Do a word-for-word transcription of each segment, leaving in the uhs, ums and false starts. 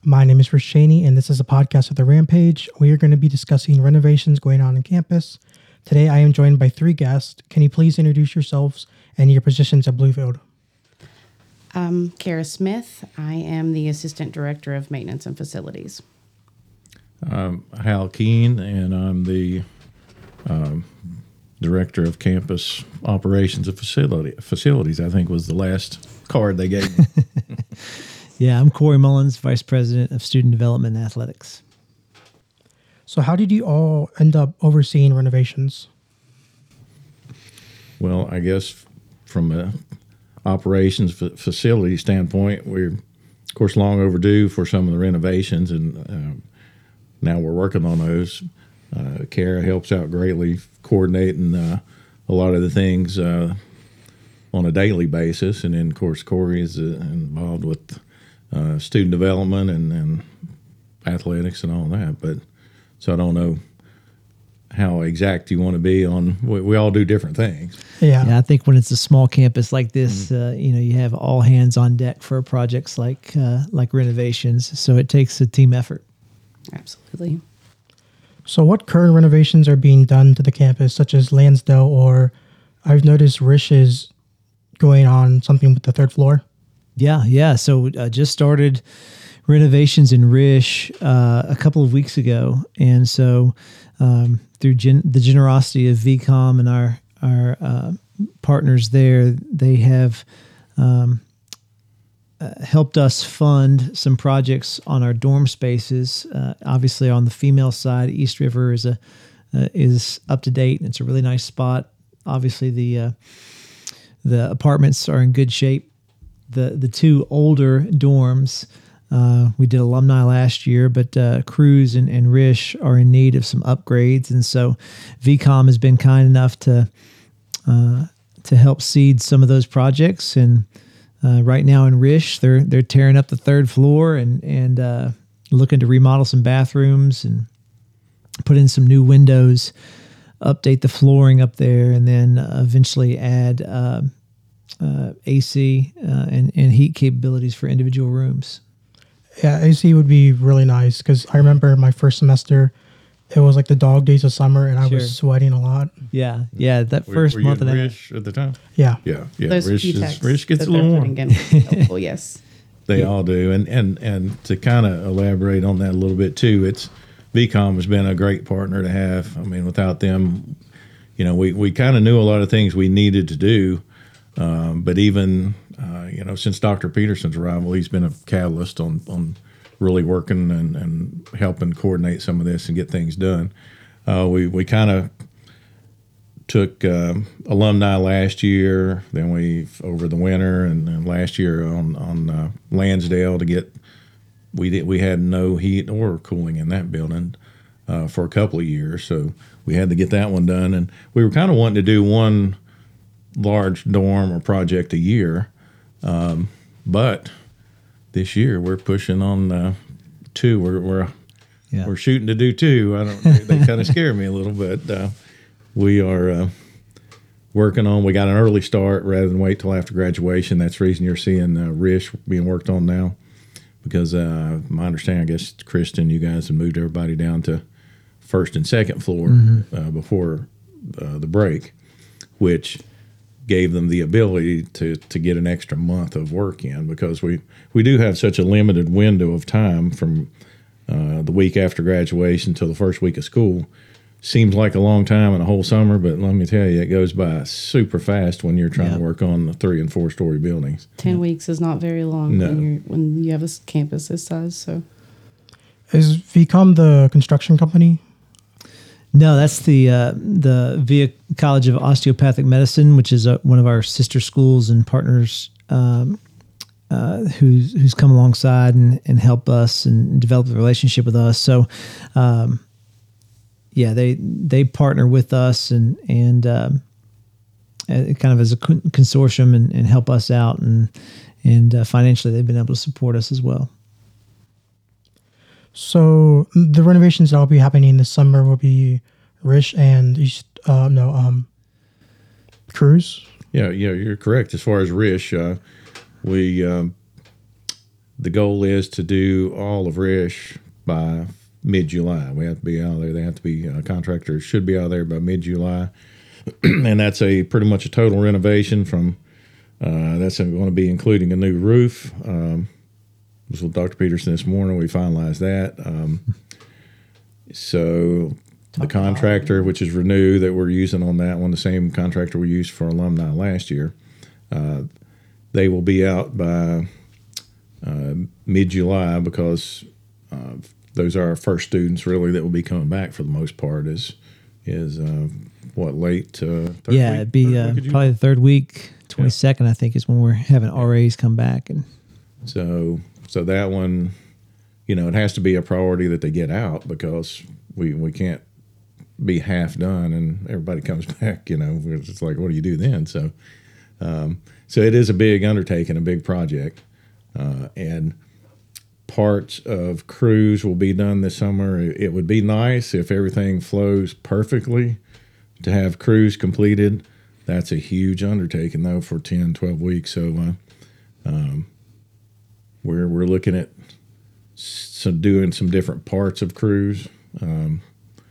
My name is Rich Cheney, and this is a podcast of The Rampage. We are going to be discussing renovations going on in campus. Today, I am joined by three guests. Can you please introduce yourselves and your positions at Bluefield? I'm Kara Smith. I am the Assistant Director of Maintenance and Facilities. I'm Hal Keene, and I'm the um, Director of Campus Operations and Facility, Facilities, I think was the last card they gave me. Yeah, I'm Corey Mullins, Vice President of Student Development and Athletics. So how did you all end up overseeing renovations? Well, I guess from a operations f- facility standpoint, we're, of course, long overdue for some of the renovations, and um, now we're working on those. Uh, Kara helps out greatly coordinating uh, a lot of the things uh, on a daily basis, and then, of course, Corey is uh, involved with uh, student development and, and athletics and all that. But so I don't know how exact you want to be on. We, we all do different things. Yeah. Yeah, I think when it's a small campus like this, mm-hmm. uh, you know, you have all hands on deck for projects like uh, like renovations. So it takes a team effort. Absolutely. So what current renovations are being done to the campus, such as Lansdale, or I've noticed Rish is going on something with the third floor? Yeah, yeah. So uh, just started renovations in Rish uh, a couple of weeks ago. And so um, through gen- the generosity of V COM and our, our uh, partners there, they have um, uh, helped us fund some projects on our dorm spaces. Uh, obviously, on the female side, East River is a uh, is up to date, and it's a really nice spot. Obviously, the uh, the apartments are in good shape. The the two older dorms, uh, we did alumni last year, but uh, Cruz and, and Rish are in need of some upgrades, and so V COM has been kind enough to uh, to help seed some of those projects. And uh, right now in Rish, they're they're tearing up the third floor and and uh, looking to remodel some bathrooms and put in some new windows, update the flooring up there, and then uh, eventually add Uh, Uh, A C uh, and, and heat capabilities for individual rooms. Yeah, A C would be really nice because I remember my first semester, it was like the dog days of summer and I Sure. was sweating a lot. Yeah, yeah, that Were- first were you month in and a half. Rish at the time? Yeah. Yeah, yeah. Those Rish, few is, texts Rish gets that a little they're warm. putting in are helpful, yes. They all do, and and and to kind of elaborate on that a little bit too, it's V COM has been a great partner to have. I mean, without them, you know, we we kind of knew a lot of things we needed to do, um, but even uh, you know, since Doctor Peterson's arrival, he's been a catalyst on on really working and, and helping coordinate some of this and get things done. Uh, we we kind of took um, alumni last year, then we over the winter, and, and last year on on uh, Lansdale to get we did we had no heat or cooling in that building uh, for a couple of years, so we had to get that one done. And we were kind of wanting to do one large dorm or project a year, um, but this year we're pushing on uh, two. We're we're Yeah. we're shooting to do two. I don't. They, they kind of scare me a little bit. Uh, we are uh, working on. We got an early start rather than wait till after graduation. That's the reason you're seeing uh, Rish being worked on now, because uh, my understanding, I guess, Kristen, you guys have moved everybody down to first and second floor mm-hmm. uh, before uh, the break, which gave them the ability to to get an extra month of work in, because we we do have such a limited window of time from uh, the week after graduation till the first week of school. Seems like a long time in a whole summer, but let me tell you, it goes by super fast when you're trying Yep. to work on the three and four story buildings. Ten weeks is not very long No. when, you're, when you have a s- campus this size. So Is V COM the construction company? No, that's the uh, the Via College of Osteopathic Medicine, which is uh, one of our sister schools and partners um, uh, who's who's come alongside and, and help us and develop the relationship with us. So, um, yeah, they they partner with us and and um, uh, kind of as a con- consortium and, and help us out, and and uh, financially they've been able to support us as well. So the renovations that will be happening this summer will be Rish and East, uh, no, um, Cruz. Yeah, yeah, you're correct. As far as Rish, uh, we um, the goal is to do all of Rish by mid-July. We have to be out there. They have to be uh, contractors should be out there by mid-July, and that's a pretty much a total renovation. From uh, that's going to be including a new roof. Um, was with Doctor Peterson this morning. We finalized that. Um, so the contractor, which is Renew, that we're using on that one, the same contractor we used for alumni last year, uh, they will be out by uh, mid-July because uh, those are our first students really that will be coming back for the most part. Is is uh, what late? Uh, third yeah, week? it'd be Third uh, week of probably the third week, twenty-second, I think, is when we're having R As come back. And So so that one, you know, it has to be a priority that they get out because we we can't be half done and everybody comes back. You know, it's just like, what do you do then? So um, so it is a big undertaking, a big project, uh, and parts of crews will be done this summer. It would be nice if everything flows perfectly to have crews completed. That's a huge undertaking though for ten, twelve weeks. So uh, um, we're we're looking at some doing some different parts of crews. Um,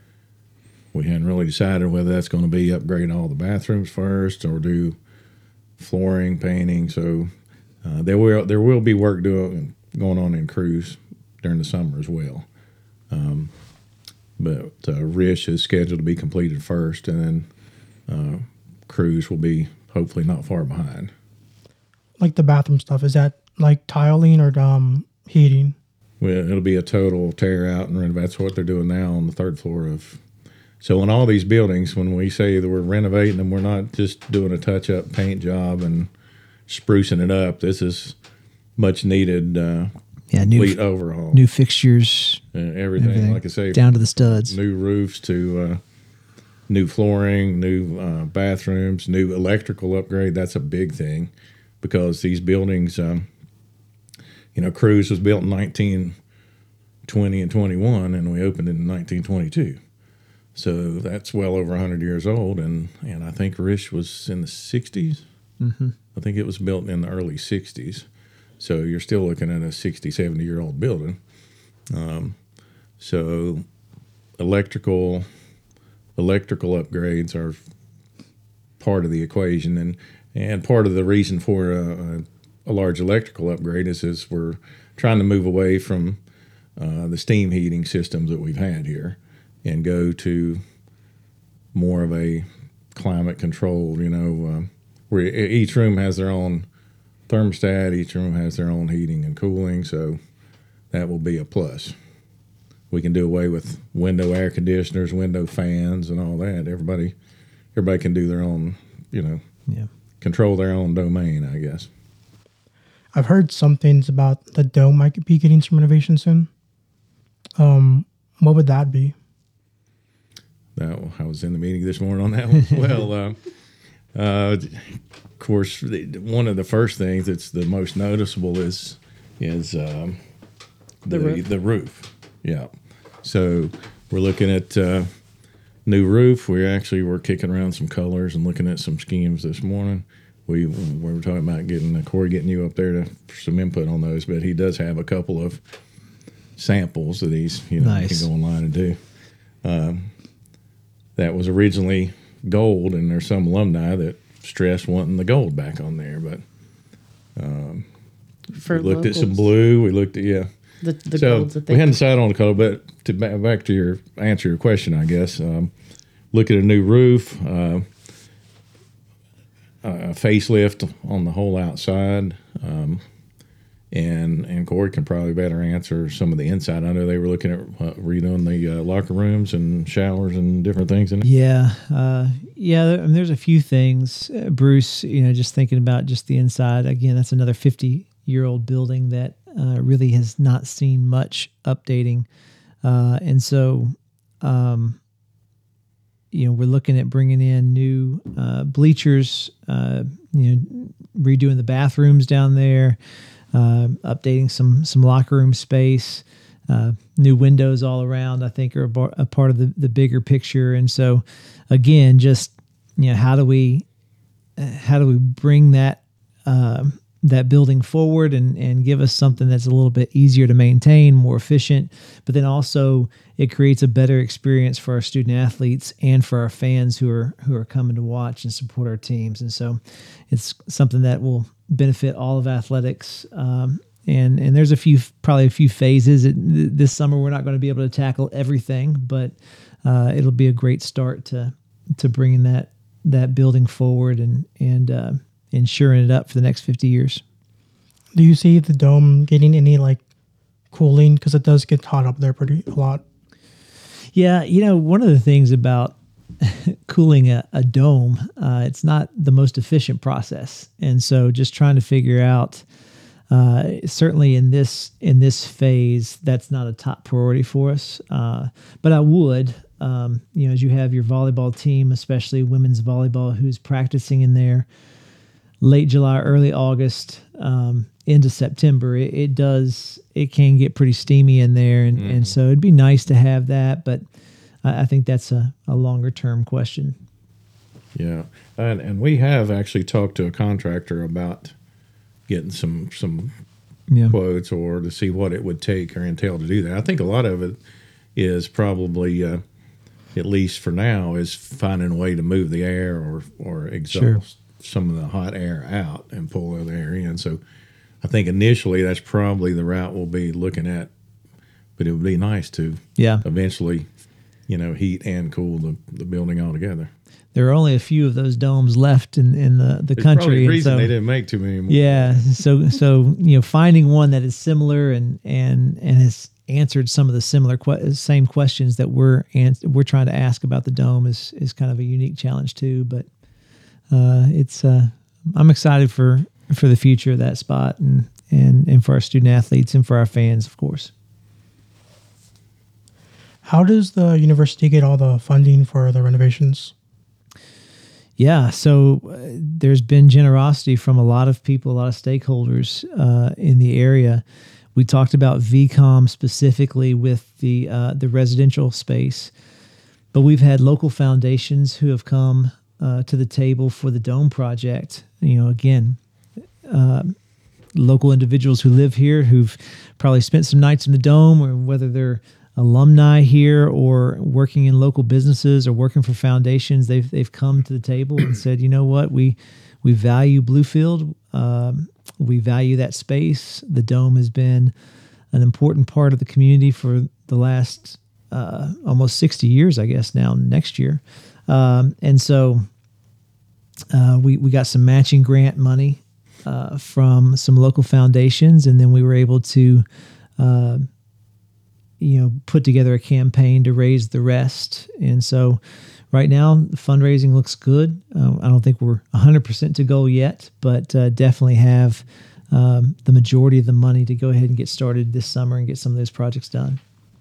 we hadn't really decided whether that's going to be upgrade all the bathrooms first or do flooring, painting. So uh, there will there will be work doing going on in crews during the summer as well. Um, but uh, Rish is scheduled to be completed first, and then uh, crews will be hopefully not far behind. Like the bathroom stuff, is that like tiling or um, heating? Well, it'll be a total tear out and renovate. That's what they're doing now on the third floor of. So in all these buildings, when we say that we're renovating them, we're not just doing a touch-up paint job and sprucing it up. This is much needed uh, yeah, new, complete overhaul. New fixtures, uh, everything, everything, like I say, down to the studs. New roofs to uh, new flooring, new uh, bathrooms, new electrical upgrade. That's a big thing because these buildings, um, you know, Cruise was built in nineteen twenty and twenty-one, and we opened in nineteen twenty-two. So that's well over one hundred years old, and, and I think Rish was in the sixties. Mm-hmm. I think it was built in the early sixties. So you're still looking at a sixty, seventy-year-old building. Um, so electrical electrical upgrades are part of the equation, and, and part of the reason for a, a large electrical upgrade is, is we're trying to move away from uh, the steam heating systems that we've had here and go to more of a climate control, you know, uh, where each room has their own thermostat, each room has their own heating and cooling, so that will be a plus. We can do away with window air conditioners, window fans, and all that. Everybody, everybody can do their own, you know, yeah. control their own domain, I guess. I've heard some things about the dome might be getting some renovation soon. Um, what would that be? That, I was in the meeting this morning on that one as well. uh, uh, of course, the, one of the first things that's the most noticeable is is um, the, The roof. the roof. Yeah. So we're looking at uh, new roof. We actually were kicking around some colors and looking at some schemes this morning. We, we were talking about getting uh, Corey getting you up there to for some input on those, but he does have a couple of samples that he's you know Nice. can go online and do. Um, that was originally gold, and there's some alumni that stressed wanting the gold back on there, but um, For we looked at some locals, blue. We looked at yeah. The, the so golds that we they hadn't decided on the color, but to back, back to your answer your question, I guess. Um, look at a new roof, uh, a facelift on the whole outside, um, and and Corey can probably better answer some of the inside. I know they were looking at uh, redoing the uh, locker rooms and showers and different things in it. Yeah, uh, yeah. I mean, there's a few things, uh, Bruce. You know, just thinking about just the inside. Again, that's another fifty-year-old building that uh, really has not seen much updating, uh, and so, um, you know, we're looking at bringing in new uh, bleachers. Uh, you know, redoing the bathrooms down there. Uh, updating some some locker room space, uh, new windows all around, I think are a, bar, a part of the, the bigger picture. And so, again, just you know, how do we uh, how do we bring that uh, that building forward and and give us something that's a little bit easier to maintain, more efficient, but then also it creates a better experience for our student athletes and for our fans who are who are coming to watch and support our teams. And so it's something that will benefit all of athletics. Um, and and there's a few probably a few phases. It, this summer we're not going to be able to tackle everything, but uh, it'll be a great start to to bringing that that building forward and and uh, ensuring it up for the next fifty years. Do you see the dome getting any like cooling? Because it does get hot up there pretty a lot. Yeah, you know, one of the things about cooling a, a dome, uh, it's not the most efficient process, and so just trying to figure out. Uh, certainly in this in this phase, that's not a top priority for us. Uh, but I would, um, you know, as you have your volleyball team, especially women's volleyball, who's practicing in there late July, early August, um, into September, it, it does it can get pretty steamy in there, and, mm. and so it'd be nice to have that. But I, I think that's a, a longer term question. Yeah, and and we have actually talked to a contractor about getting some some yeah. quotes or to see what it would take or entail to do that. I think a lot of it is probably, uh, at least for now, is finding a way to move the air or or exhaust sure. some of the hot air out and pull other air in. So I think initially that's probably the route we'll be looking at, but it would be nice to yeah. eventually, you know, heat and cool the, the building altogether. There are only a few of those domes left in, in the, the There's country. Probably the and reason so, they didn't make too many more. Yeah. So, so, you know, finding one that is similar and, and, and has answered some of the similar que- same questions that we're, ans- we're trying to ask about the dome is, is kind of a unique challenge too. But, uh, it's, uh, I'm excited for, for the future of that spot and, and, and for our student athletes and for our fans, of course. How does the university get all the funding for the renovations? Yeah, so uh, there's been generosity from a lot of people, a lot of stakeholders uh, in the area. We talked about V COM specifically with the uh, the residential space, but we've had local foundations who have come uh, to the table for the Dome project. You know, again, uh, local individuals who live here who've probably spent some nights in the Dome, or whether they're alumni here or working in local businesses or working for foundations, they've they've come to the table and said, you know what, we we value Bluefield, um, we value that space. The Dome has been an important part of the community for the last uh, almost sixty years, I guess now next year, um, and so uh, we we got some matching grant money uh, from some local foundations, and then we were able to. Uh, you know, put together a campaign to raise the rest. And so right now, the fundraising looks good. Uh, I don't think we're one hundred percent to goal yet, but uh, definitely have um, the majority of the money to go ahead and get started this summer and get some of those projects done.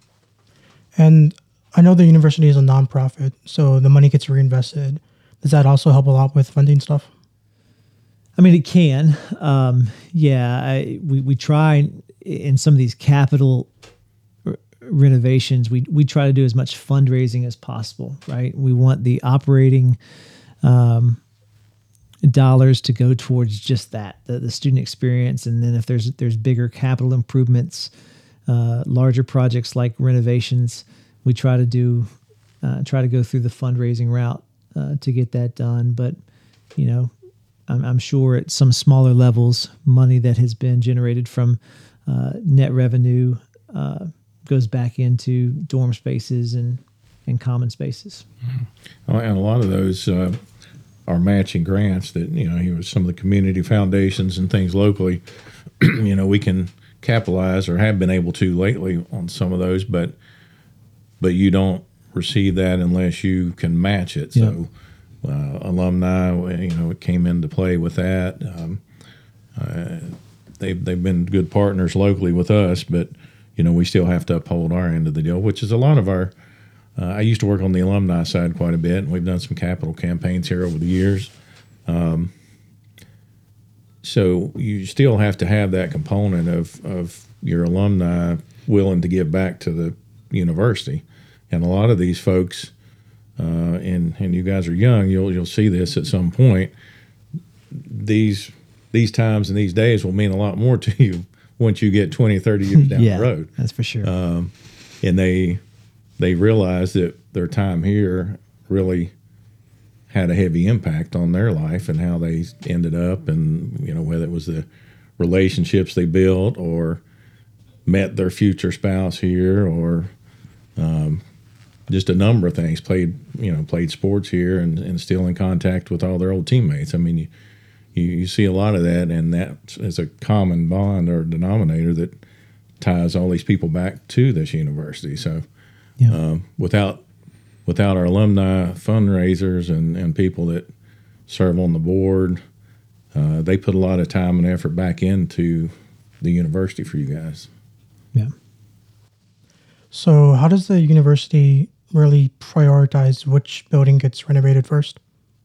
And I know the university is a nonprofit, so the money gets reinvested. Does that also help a lot with funding stuff? I mean, it can. Um, yeah, I, we, we try in some of these capital renovations, we we try to do as much fundraising as possible, right? We want the operating um, dollars to go towards just that, the, the student experience, and then if there's there's bigger capital improvements, uh, larger projects like renovations, we try to do uh, try to go through the fundraising route uh, to get that done. But you know, I'm, I'm sure at some smaller levels, money that has been generated from uh, net revenue. Uh, goes back into dorm spaces and, and common spaces. Mm-hmm. And a lot of those uh, are matching grants that, you know, here with some of the community foundations and things locally, you know, we can capitalize or have been able to lately on some of those, but but you don't receive that unless you can match it. Yeah. So uh, alumni, you know, it came into play with that. Um, uh, they've, they've been good partners locally with us, but you know, we still have to uphold our end of the deal, which is a lot of our, uh, I used to work on the alumni side quite a bit, and we've done some capital campaigns here over the years. Um, so you still have to have that component of, of your alumni willing to give back to the university. And a lot of these folks, uh, and, and you guys are young, you'll, you'll see this at some point, these these times and these days will mean a lot more to you once you get twenty, thirty years down yeah, the road. That's for sure. Um, and they they realize that their time here really had a heavy impact on their life and how they ended up, and you know, whether it was the relationships they built or met their future spouse here, or um, just a number of things. Played you know played sports here and, and still in contact with all their old teammates. I mean, you, you you see a lot of that, and that is a common bond or denominator that ties all these people back to this university. So Yeah. um, without without our alumni fundraisers and, and people that serve on the board, uh, they put a lot of time and effort back into the university for you guys. Yeah. So, how does the university really prioritize which building gets renovated first?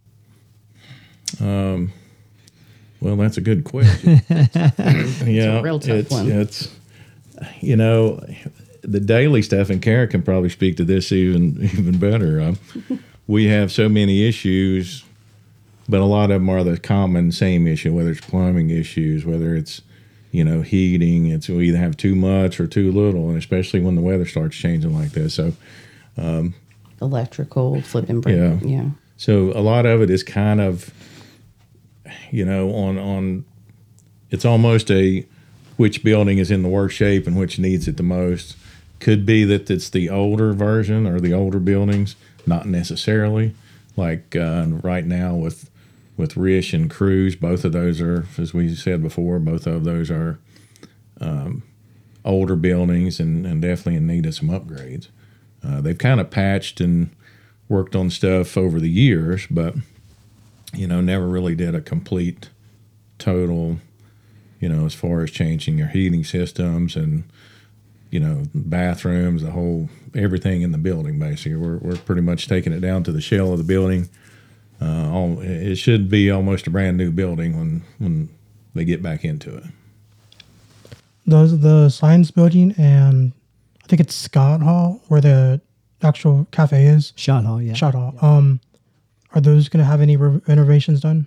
Um, well, that's a good question. yeah, a real tough it's, one. It's, you know, the daily stuff, and Kara can probably speak to this even even better. Um, we have so many issues, but a lot of them are the common same issue, whether it's plumbing issues, whether it's, you know, heating. It's we either have too much or too little, and especially when the weather starts changing like this. So, um, Electrical, flipping break. Yeah. Yeah. so a lot of it is kind of, you know, on on. It's almost a which building is in the worst shape and which needs it the most. Could be that it's the older version or the older buildings, not necessarily. Like uh, right now with with Rish and Cruz, both of those are, as we said before, both of those are um, older buildings and, and definitely in need of some upgrades. Uh, they've kind of patched and worked on stuff over the years, but you know, never really did a complete, total, you know, as far as changing your heating systems and, you know, bathrooms, the whole, everything in the building, basically. We're, we're pretty much taking it down to the shell of the building. Uh, all, it should be almost a brand new building when, when they get back into it. Does the science building and I think it's Scott Hall, where the actual cafe is, Shot Hall, yeah. Shot Hall, um, are those going to have any re- renovations done?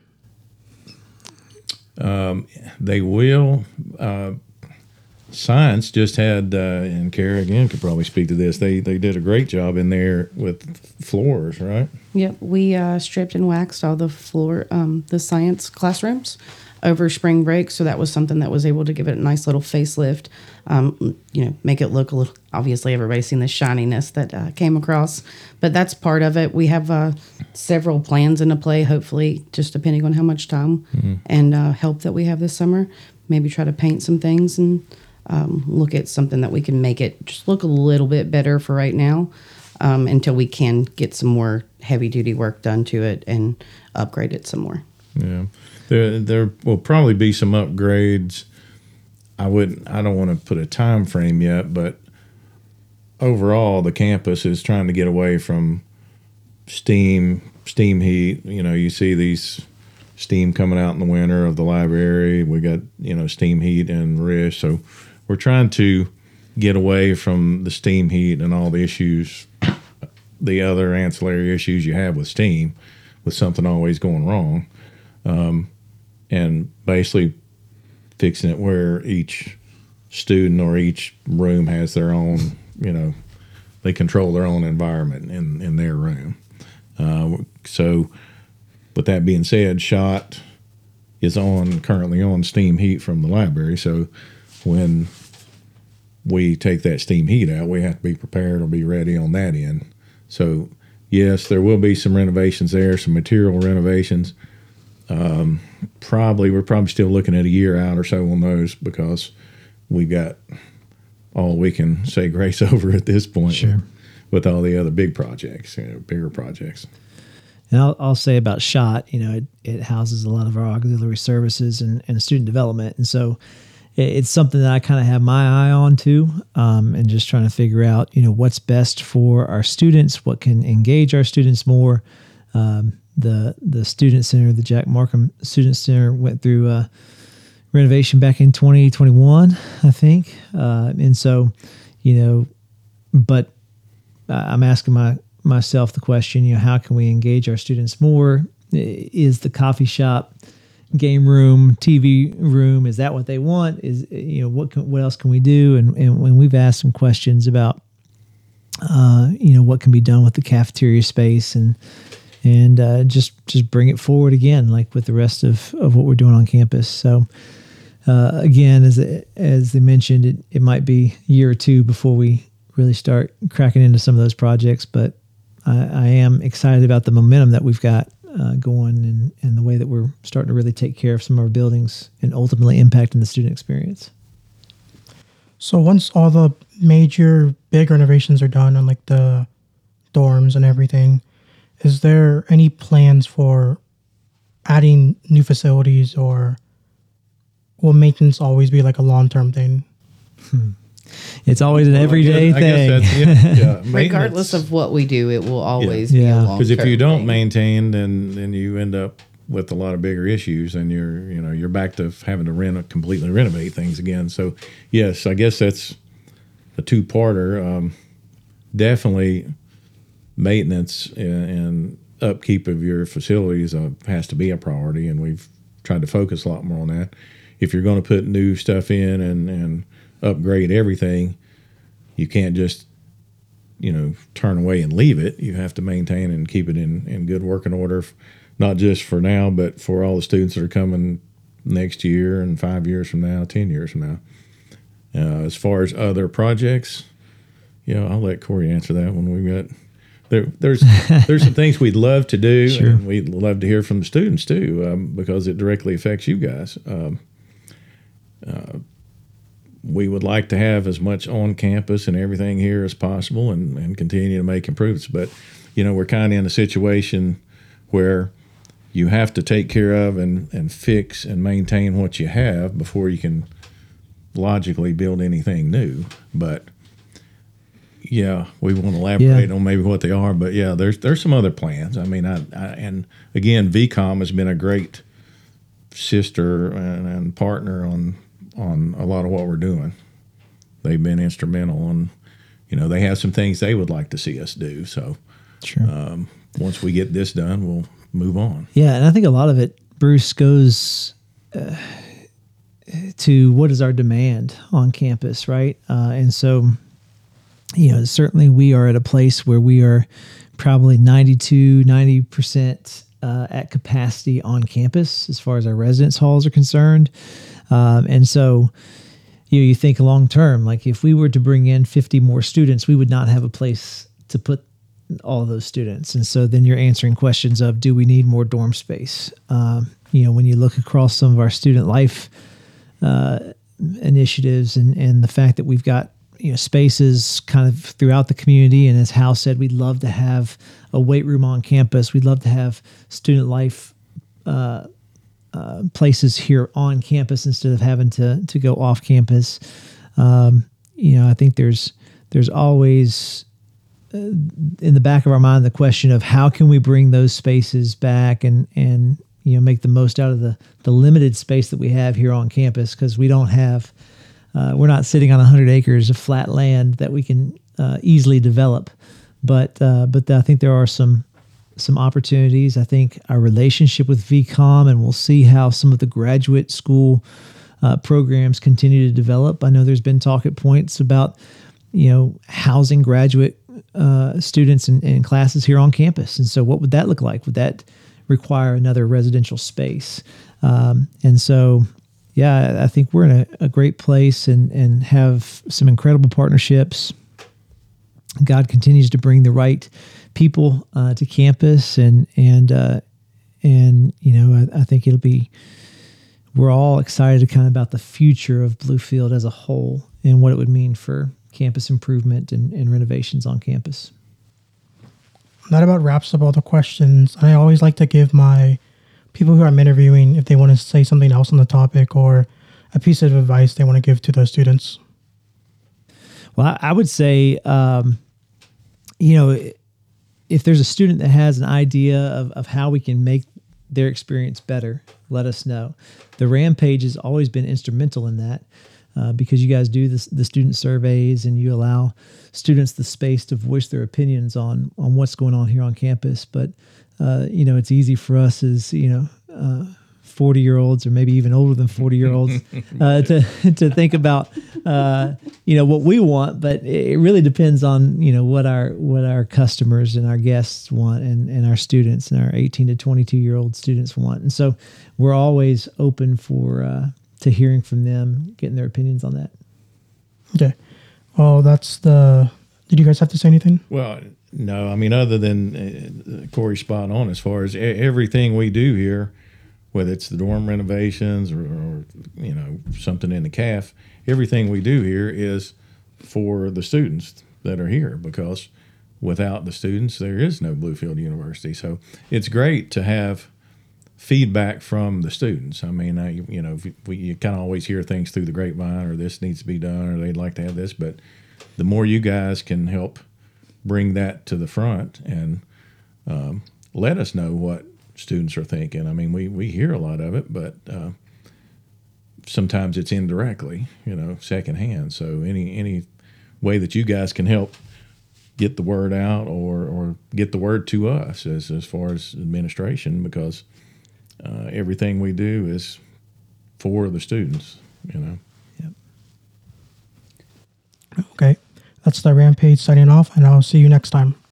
Um, they will. Uh, Science just had, uh, and Kara again could probably speak to this. They they did a great job in there with floors, right? Yep, we uh, stripped and waxed all the floor, um, the science classrooms over spring break. So that was something that was able to give it a nice little facelift. Um, you know, make it look a little. Obviously, everybody's seen the shininess that uh, came across, but that's part of it. We have uh, several plans into play. Hopefully, just depending on how much time mm-hmm. and uh, help that we have this summer, maybe try to paint some things and. Um, look at something that we can make it just look a little bit better for right now um, until we can get some more heavy duty work done to it and upgrade it some more. Yeah, there there will probably be some upgrades. I wouldn't. I don't want to put a time frame yet, but overall, the campus is trying to get away from steam steam heat. You know, you see these steam coming out in the winter of the library. We got you know steam heat and Rish, so. We're trying to get away from the steam heat and all the issues, the other ancillary issues you have with steam, with something always going wrong, um, and basically fixing it where each student or each room has their own, you know, they control their own environment in, in their room. Uh, so with that being said, SHOT is on currently on steam heat from the library, so when we take that steam heat out, we have to be prepared or be ready on that end. So, yes, there will be some renovations there, some material renovations. Um, probably, we're probably still looking at a year out or so on those because we've got all we can say grace over at this point sure. with, with all the other big projects, you know, bigger projects. And I'll, I'll say about SHOT, you know, it, it houses a lot of our auxiliary services and, and student development. And so it's something that I kind of have my eye on too, um, and just trying to figure out, you know, what's best for our students, what can engage our students more. Um, the the Student Center, the Jack Markham Student Center, went through a renovation back in twenty twenty-one, I think, uh, and so, you know, but I'm asking my myself the question, you know, how can we engage our students more? Is the coffee shop game room, T V room. Is that what they want? Is, you know, what can, what else can we do? And and when we've asked some questions about, uh, you know, what can be done with the cafeteria space, and and uh, just just bring it forward again, like with the rest of, of what we're doing on campus. So uh, again, as as they mentioned, it it might be a year or two before we really start cracking into some of those projects, but I, I am excited about the momentum that we've got uh, going, and, and the way that we're starting to really take care of some of our buildings and ultimately impacting the student experience. So once all the major big renovations are done on like the dorms and everything, is there any plans for adding new facilities, or will maintenance always be like a long-term thing? Hmm. It's always an Well, I everyday guess- I thing. guess that's, yeah, yeah, Regardless of what we do, it will always Yeah. be a Yeah. long. because if you don't maintain, then then you end up with a lot of bigger issues, and you're you know you're back to having to rent completely renovate things again. So yes, I guess that's a two parter. Um, definitely maintenance and, and upkeep of your facilities uh, has to be a priority, and we've tried to focus a lot more on that. If you're going to put new stuff in and and upgrade everything, you can't just you know turn away and leave it. You have to maintain and keep it in in good working order, not just for now, but for all the students that are coming next year and five years from now, ten years from now. Uh, as far as other projects, yeah, I'll let Corey answer that one. We got there. There's there's some things we'd love to do, Sure. and we'd love to hear from the students too, um, because it directly affects you guys. Um, uh, we would like to have as much on campus and everything here as possible, and, and continue to make improvements. But you know, we're kind of in a situation where you have to take care of and, and fix and maintain what you have before you can logically build anything new. But yeah, we want to elaborate Yeah. on maybe what they are. But yeah, there's there's some other plans. I mean, I, I and again, V COM has been a great sister and, and partner on on a lot of what we're doing. They've been instrumental, and you know, they have some things they would like to see us do. So Sure. um, once we get this done, we'll move on. Yeah, and I think a lot of it, Bruce, goes uh, to what is our demand on campus, right? Uh, and so, you know, certainly we are at a place where we are probably ninety-two, ninety percent uh, at capacity on campus as far as our residence halls are concerned. Um, and so, you know, you think long term, like if we were to bring in fifty more students, we would not have a place to put all of those students. And so then you're answering questions of, do we need more dorm space? Um, you know, when you look across some of our student life uh, initiatives, and, and the fact that we've got, you know, spaces kind of throughout the community. And as Hal said, we'd love to have a weight room on campus. We'd love to have student life uh, uh, places here on campus instead of having to to go off campus. Um, you know, I think there's there's always uh, in the back of our mind the question of how can we bring those spaces back and and you know make the most out of the the limited space that we have here on campus, because we don't have uh, we're not sitting on one hundred acres of flat land that we can uh, easily develop. But uh, but I think there are some some opportunities. I think our relationship with V COM, and we'll see how some of the graduate school uh, programs continue to develop. I know there's been talk at points about, you know, housing graduate uh, students in, in classes here on campus. And so what would that look like? Would that require another residential space? Um, and so, yeah, I think we're in a, a great place and, and have some incredible partnerships. God continues to bring the right people uh, to campus, and and uh, and you know I, I think it'll be. We're all excited kind of about the future of Bluefield as a whole and what it would mean for campus improvement and, and renovations on campus. That about wraps up all the questions. I always like to give my people who I'm interviewing, if they want to say something else on the topic or a piece of advice they want to give to those students. Well, I, I would say, um, you know, if there's a student that has an idea of, of how we can make their experience better, let us know. The Rampage has always been instrumental in that uh, because you guys do this, the student surveys, and you allow students the space to voice their opinions on on what's going on here on campus. But, uh, you know, it's easy for us as, you know, uh, forty year olds, or maybe even older than forty year olds, uh, to to think about uh, you know what we want. But it really depends on you know what our what our customers and our guests want, and, and our students and our eighteen to twenty-two year old students want. And so we're always open for uh, to hearing from them, getting their opinions on that. Okay. Well, that's the. Did you guys have to say anything? Well, no. I mean, other than uh, Corey's spot on as far as e- everything we do here, whether it's the dorm renovations or, or you know something in the C A F, everything we do here is for the students that are here, because without the students, there is no Bluefield University. So it's great to have feedback from the students. I mean, I, you know, we, you kind of always hear things through the grapevine, or this needs to be done, or they'd like to have this, but the more you guys can help bring that to the front and um, let us know what students are thinking. I mean, we, we hear a lot of it, but uh, sometimes it's indirectly, you know, secondhand. So any any way that you guys can help get the word out, or or get the word to us as as far as administration, because uh, everything we do is for the students, you know. Yep. Okay. That's the Rampage signing off, and I'll see you next time.